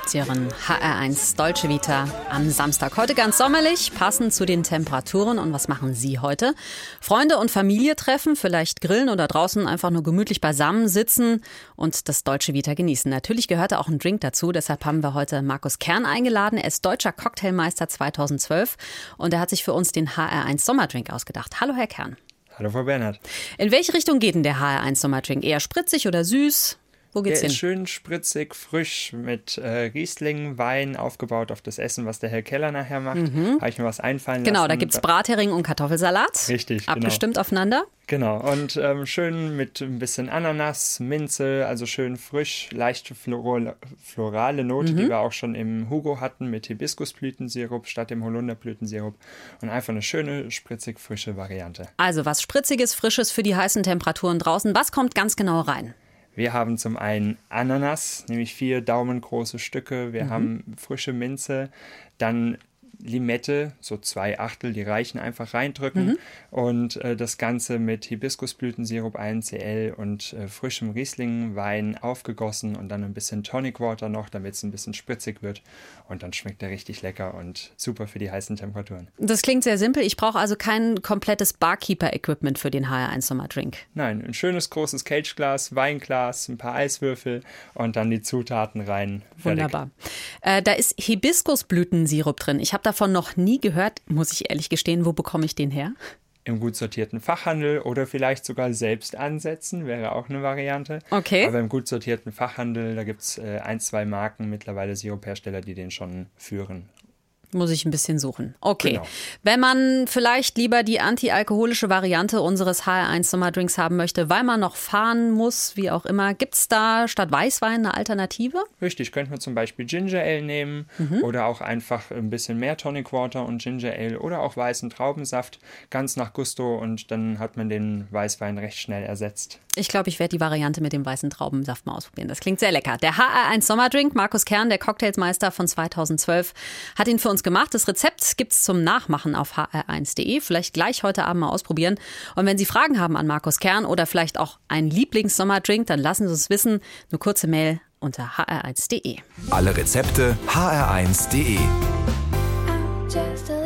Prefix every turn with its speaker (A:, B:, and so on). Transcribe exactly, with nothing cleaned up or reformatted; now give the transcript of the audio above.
A: habt ihr Ihren H R eins Dolce Vita am Samstag. Heute ganz sommerlich, passend zu den Temperaturen. Und was machen Sie heute? Freunde und Familie treffen, vielleicht grillen oder draußen einfach nur gemütlich beisammen sitzen und das Dolce Vita genießen. Natürlich gehört da auch ein Drink dazu. Deshalb haben wir heute Markus Kern eingeladen. Er ist deutscher Cocktailmeister zweitausendzwölf und er hat sich für uns den H R eins Sommerdrink ausgedacht. Hallo, Herr Kern.
B: Hallo, Frau Bernhard.
A: In welche Richtung geht denn der H R eins Sommerdrink? Eher spritzig oder süß? Wo geht's
B: Der
A: hin?
B: ist schön spritzig, frisch, mit äh, Riesling, Wein, aufgebaut auf das Essen, was der Herr Keller nachher macht. Mhm. Habe ich mir was einfallen
A: Genau,
B: lassen.
A: da gibt's Brathering und Kartoffelsalat.
B: Richtig,
A: Abgestimmt
B: genau.
A: aufeinander.
B: Genau, und ähm, schön mit ein bisschen Ananas, Minze, also schön frisch, leichte Floro- florale Note, mhm. die wir auch schon im Hugo hatten, mit Hibiskusblütensirup statt dem Holunderblütensirup. Und einfach eine schöne, spritzig, frische Variante.
A: Also was Spritziges, Frisches für die heißen Temperaturen draußen. Was kommt ganz genau rein?
B: Wir haben zum einen Ananas, nämlich vier daumengroße Stücke. Wir mhm. haben frische Minze, dann Limette, so zwei Achtel, die reichen, einfach reindrücken. Mhm. Und äh, das Ganze mit Hibiskusblütensirup ein Cl und äh, frischem Riesling-Wein aufgegossen und dann ein bisschen Tonic Water noch, damit es ein bisschen spritzig wird. Und dann schmeckt er richtig lecker und super für die heißen Temperaturen.
A: Das klingt sehr simpel. Ich brauche also kein komplettes Barkeeper-Equipment für den H R eins Sommerdrink.
B: Nein, ein schönes großes Cageglas, Weinglas, ein paar Eiswürfel und dann die Zutaten rein. Fertig.
A: Wunderbar. Äh, da ist Hibiskusblütensirup drin. Ich habe davon noch nie gehört, muss ich ehrlich gestehen. Wo bekomme ich den her?
B: Im gut sortierten Fachhandel oder vielleicht sogar selbst ansetzen, wäre auch eine Variante.
A: Okay.
B: Aber im gut sortierten Fachhandel, da gibt es äh, ein, zwei Marken, mittlerweile Siruphersteller, die den schon führen.
A: Muss ich ein bisschen suchen. Okay.
B: Genau.
A: Wenn man vielleicht lieber die antialkoholische Variante unseres H R eins Sommerdrinks haben möchte, weil man noch fahren muss, wie auch immer, gibt es da statt Weißwein eine Alternative?
B: Richtig, könnte man zum Beispiel Ginger Ale nehmen mhm. oder auch einfach ein bisschen mehr Tonic Water und Ginger Ale oder auch weißen Traubensaft, ganz nach Gusto, und dann hat man den Weißwein recht schnell ersetzt.
A: Ich glaube, ich werde die Variante mit dem weißen Traubensaft mal ausprobieren. Das klingt sehr lecker. Der H R eins Sommerdrink, Markus Kern, der Cocktailsmeister von zweitausendzwölf, hat ihn für uns gemacht. Das Rezept gibt es zum Nachmachen auf h r eins punkt d e. Vielleicht gleich heute Abend mal ausprobieren. Und wenn Sie Fragen haben an Markus Kern oder vielleicht auch einen Lieblings-Sommerdrink, dann lassen Sie uns wissen. Eine kurze Mail unter h r eins punkt d e.
C: Alle Rezepte h r eins punkt d e.